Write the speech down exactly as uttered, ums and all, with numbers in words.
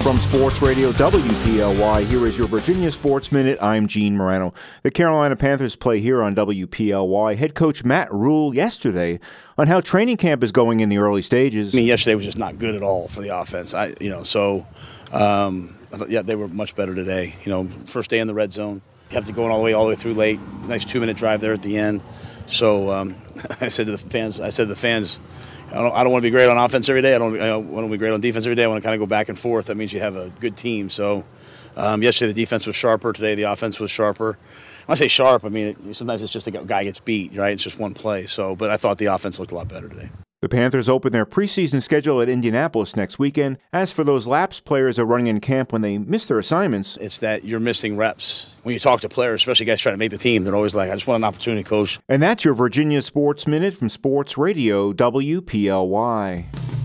From Sports Radio W P L Y, here is your Virginia Sports Minute. I'm Gene Morano. The Carolina Panthers play here on W P L Y. Head coach Matt Rhule yesterday on how training camp is going in the early stages. I mean, yesterday was just not good at all for the offense. I, you know, so um, I thought, yeah, they were much better today. You know, first day in the red zone, kept it going all the way, all the way through late. Nice two-minute drive there at the end. So um, I said to the fans, I said to the fans. I don't, I don't want to be great on offense every day. I don't, I don't want to be great on defense every day. I want to kind of go back and forth. That means you have a good team. So um, yesterday the defense was sharper. Today the offense was sharper. When I say sharp, I mean it, sometimes it's just a guy gets beat, right? It's just one play. So, but I thought the offense looked a lot better today. The Panthers open their preseason schedule at Indianapolis next weekend. As for those lapsed players that are running in camp when they miss their assignments, it's that you're missing reps. When you talk to players, especially guys trying to make the team, they're always like, I just want an opportunity, coach. And that's your Virginia Sports Minute from Sports Radio W P L Y.